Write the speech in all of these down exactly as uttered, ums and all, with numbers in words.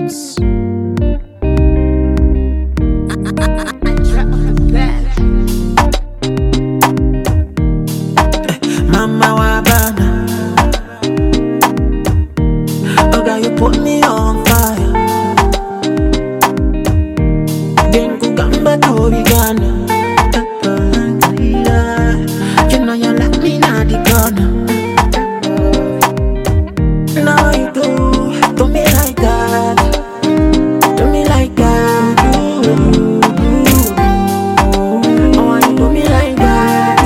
Records. Mama Wabana, oh God, you put me on fire. Then go gamba to Uganda. You know you like me now the corner. Now you do, do me like that, do me like that. Oh, why you do me like that?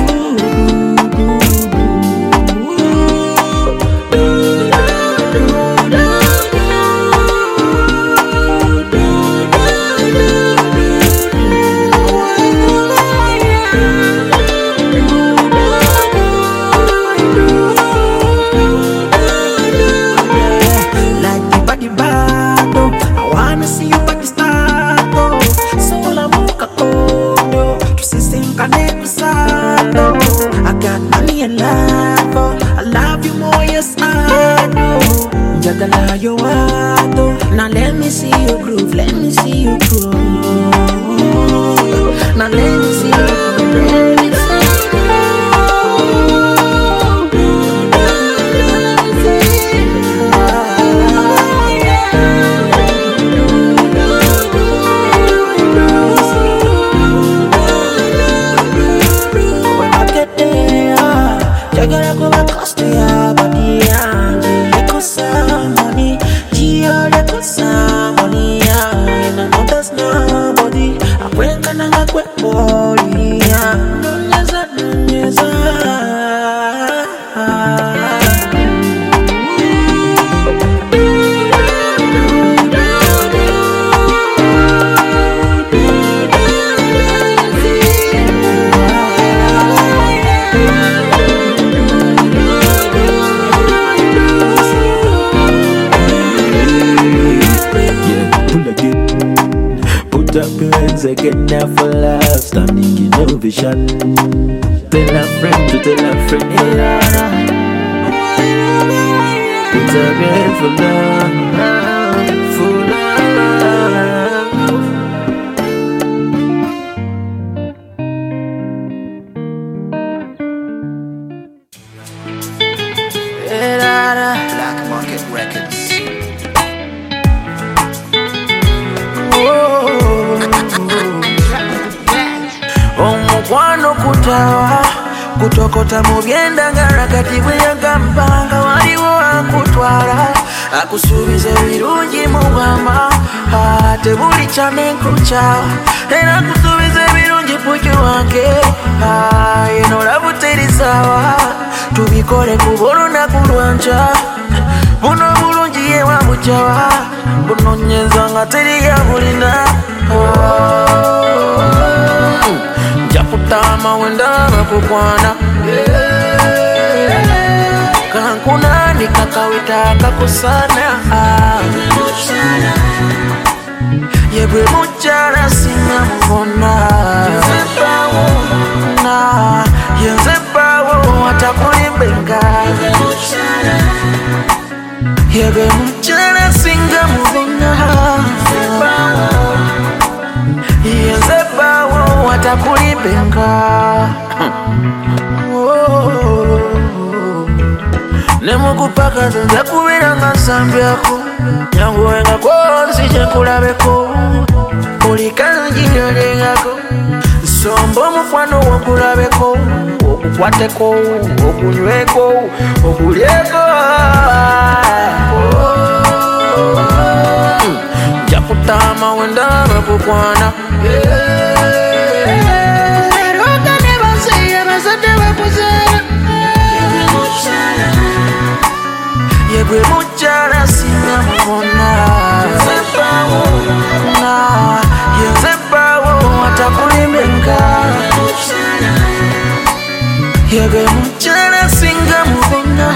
I got money and love, oh. I love you more, yes I do. Jagala you want, oh. Now let me see you groove, let me see you groove. Now let me see you groove, let me see you groove. I gotta go back close to your body, and you got some money. Gio, you got some money, and I know there's nobody. I went and I got quick body, yeah. No, yes, I, no, yes, up your hands again now for love. Standing in no vision. Tell a friend to tell a friend. Put up your hands for love. For love. Black Market Records. Omukwano kutawa kutokota mu byendagala kati bwe yagampanga waliwo akutwala akusuubiza ebirungi mu bwama tebuli kyamenkukyawa era akusuubiza ebirungi puju wange eno labuterizaawa tubikole ku bulunaku lwanca buno bulungi yewabukyawa bunonyeza nga teriyabulina Jakutama wenda bakukwana kankuna nikakawita kakusana yebwe mukyala singa mubona na yenzepawo atakulimbenga yebwe mukyala singa mubona yenzepawo watakulibenga nemukupaka nze kubira nga nsambyako nyanguwenga konsi kyenkulabeko buli kanjinyolengako nsomba omukwano wokulabeko okukwateko okunyweko okulyeko njakutama wendaba kukwana yebwe mukyala singa mubona yenzepawo atakulimbenga yebwe mukyala singa mubona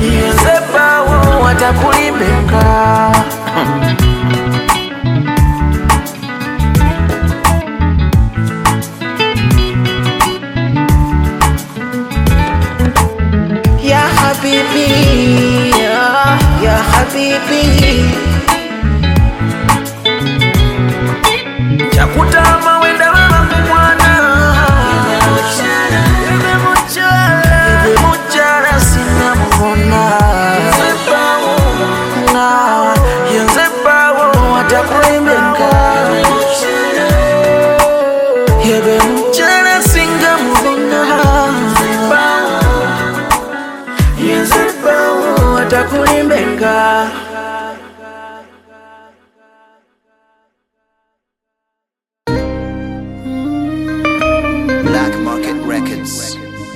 yenzepawo atakulimbenga Chakutama wenda mama mwana. Yebe muchara, yebe muchara sina mwana. Yezebawo, na yezebawo watakulimbenga. Yebe muchara singa mwana. Yezebawo watakulimbenga. Black Market Records.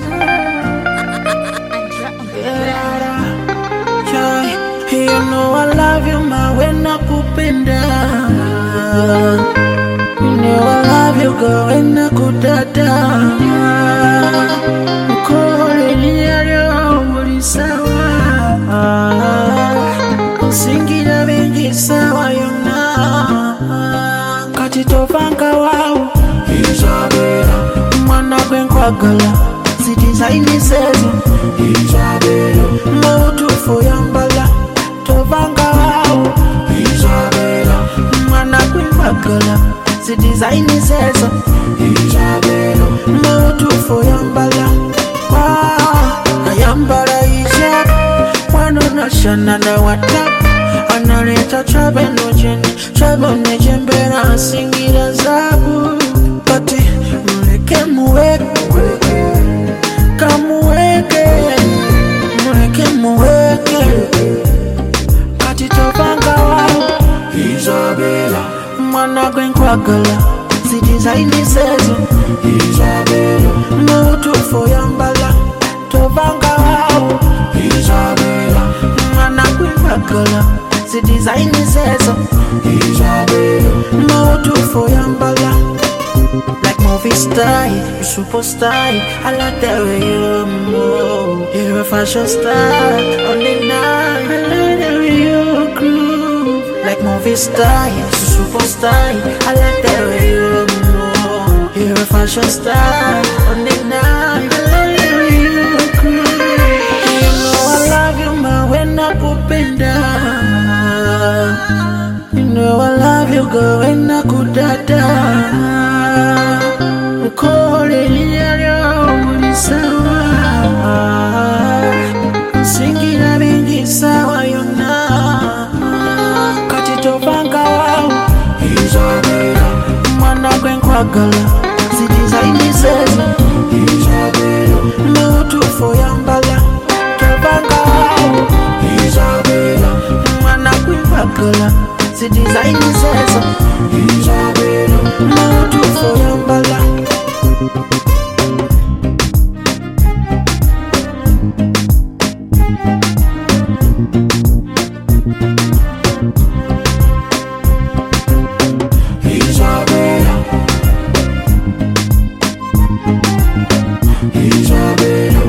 You know I love you, ma when I kupenda. You know I love you, girl, when I kudada. Mkole liyo muri sawa. Usingira bengi sawa yona. Kati tofanga wau Isabella mwana kwenkwagala Zitizaini sezo Isabella Mautufu yambala Tofanga wau Isabella mwana kwenkwagala Zitizaini sezo Isabella Mautufu yambala Ayambala isha Wano nashana na watap Analeta trabe no jeni Trabe ne jembera singira zabu Kati muleke muweke Kamuweke Muleke muweke Kati tofanga wau Isabella mwana kwenkwagala Zitizaini sezo Isabella Mautufu yambala Tofanga wau Isabella mwana kwenkwagala Zidesign sezo Isabella Mautufu yambala. Like movie star, you superstar. I like the way you move. You're a fashion star on the night. I like the way you groove. Like movie star, you superstar. I like the way you move. You're a fashion star on the night. I like the way you groove. You know I love you, ma when I kupenda. You know I love you, girl, when I kudada. Mkole liyo muri sawa. Singira bengi sawa yona. Kati tofanga wau Isabella mwana kwenkwagala Zitizaini sezo Isabella Mautufu yambala. Tofanga wau Isabella mwana kwenkwagala Zidesign sezo Isabella Mautufu yambala. Isabella Isabella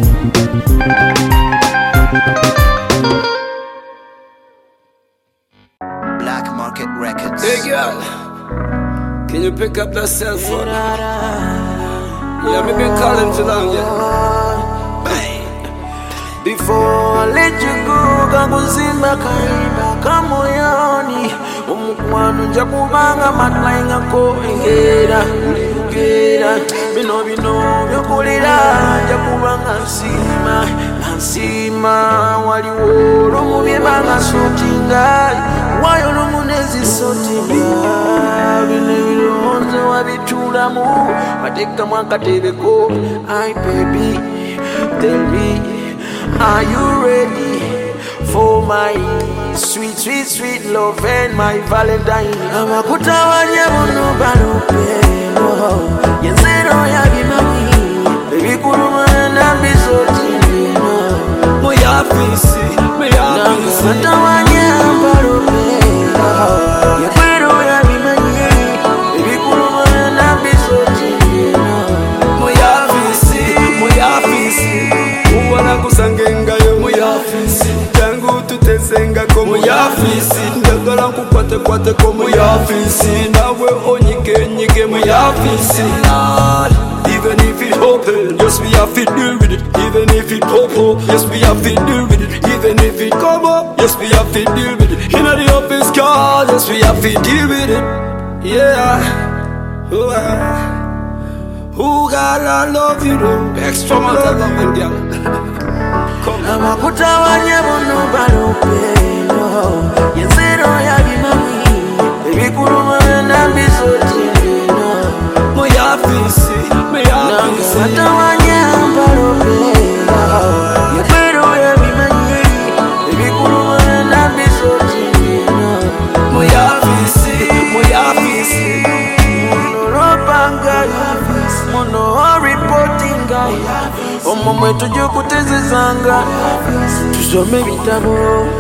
Black Market Records. Hey girl, can you pick up that cell phone? Yeah, me been calling for long, yeah. Before I let you go, kakuzimba kaiba kamoyoni. Umukwano njakubanga matlainga ko engera engera. Bino bino byokulira njakubanga nsima nsima waliwo lomubyebanga sotinga wayo lomunezi sotinga. Bino bilonze wabitulamu batekamu akatebeko. Ay baby, tell me, are you ready for my sweet, sweet, sweet love and my Valentine? Amakuta wanya bono balopeno yenzero ya bimami. Baby kuruma na bisotino Moya fisi, moya fisi. Amakuta wanya balopeno yenzero ya bimami. Baby kuruma na bisotino Moya fisi, moya fisi. Uwala kusangenga yo moya fisi. Tangu tutesenga ko moya fisi. Ndagala kukwate kwate ko moya fisi. Nawe onyike nyike moya fisi. Even if it open, yes we have to deal with it. Even if it pop up, yes we have to deal with it. Even if it come up, yes we have to deal with it. In the office car, yes we have to deal with it. Yeah. Oh, I, who God I love you, though. Extra amount of love and girl. Come on. Amakuta wanyemono balopeno Yenzero ya bimami Ebikuluma wenda mbisotino Moya fisi, moya fisi. Nangata wanyemba balopeno Yenzero ya bimami Ebikuluma wenda mbisotino Moya fisi, moya fisi. Mono ropanga Mono reporting guy Omo mwetu jukutezezanga Tusome bitabo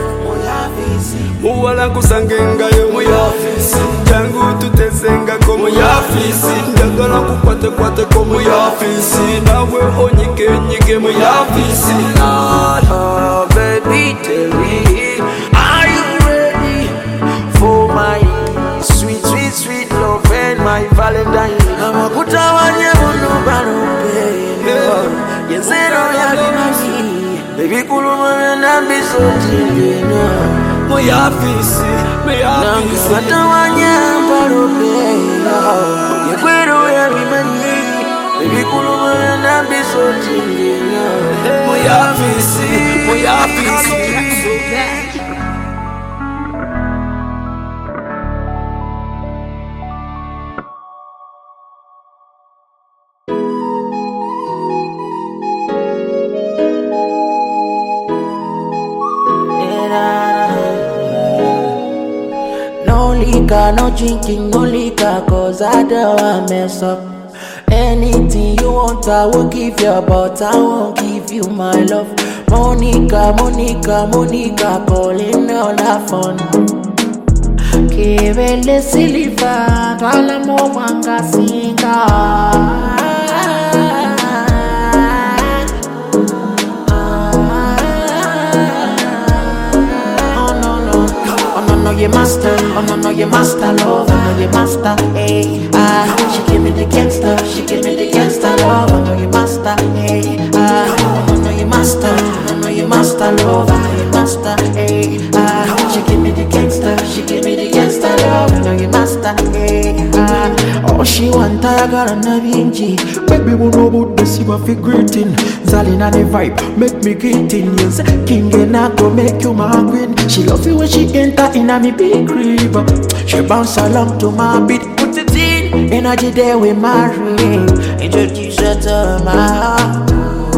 Muwala kusangengayo moya fisi. Jangu tutesengako moya fisi. Njagala kukwate kwate ko moya fisi. Nawe onyike nyike moya fisi. Oh baby tell me Are you ready for my sweet sweet sweet love and my valentine Amakuta wanyemono balopeno Yenzero ya bimami Baby kuluma wenda mbisotino Moya fisi, moya fisi. Nangata wanyemba balopeno Yekwero ya bimami Baby kuluma wenda mbisotino Moya fisi, moya fisi. No liquor, no drinking, no liquor, cause I don't want mess up. Anything you want, I will give you, but I won't give you my love. Monica, Monica, Monica, calling me on the phone. Kevele Silva, Twala Mwanga Singa. You master, oh no no you master love, oh no you master, hey ah. She give me the gangster, she give me the gangster love, oh no you master, hey ah. Oh no no you master, oh no no you master love, oh no you master, hey ah. She give me the gangster, she give me the gangster love, oh no you master, hey ah. Oh she want I got a navinji, baby we know about this you have a greeting. Zalina the vibe, make me get in yes. King and I go make you my queen. She love you when she enter in a me big crib. She bounce along to my beat, put it in. Energy there we marry. Introduce her to my heart.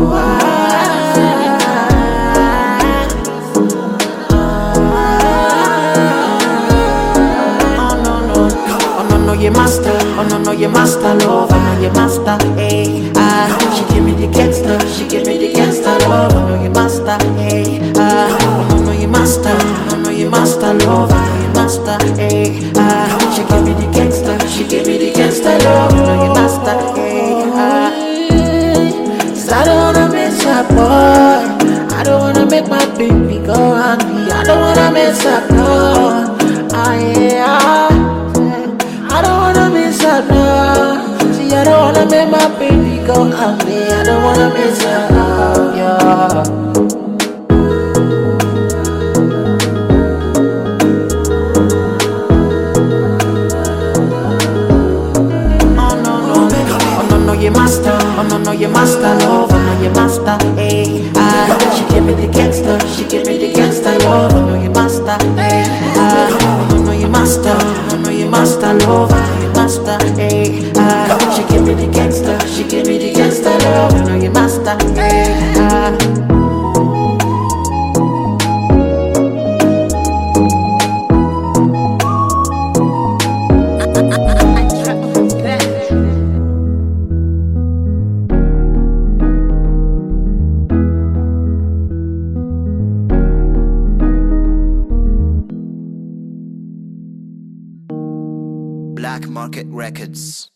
You master, oh no no you master love, oh no you master, hey ah. She give me the gangster, she give me the gangster love, oh no you master, hey ah. Oh no no you master, oh no you master love, oh no you master, hey ah. She give me the gangster, she give me the gangster love, oh no you master, hey ah. 'Cause I don't wanna miss a boy, I don't wanna make my baby go hungry, I don't wanna miss a boy, ah yeah. I don't wanna miss her, no. See, I don't wanna make my baby go hungry. I don't wanna miss her, oh, yeah. Oh no no, oh no no, you master. Oh no no, you master love. Oh no, you master, hey ah. She give me the gangster, she give me the gangster love. Oh no, you master, hey ah. Oh no no, you master. You master love, you master, hey ah. She give me the gangster, she give me the gangster love, you know you master, hey ah. Black Market Records.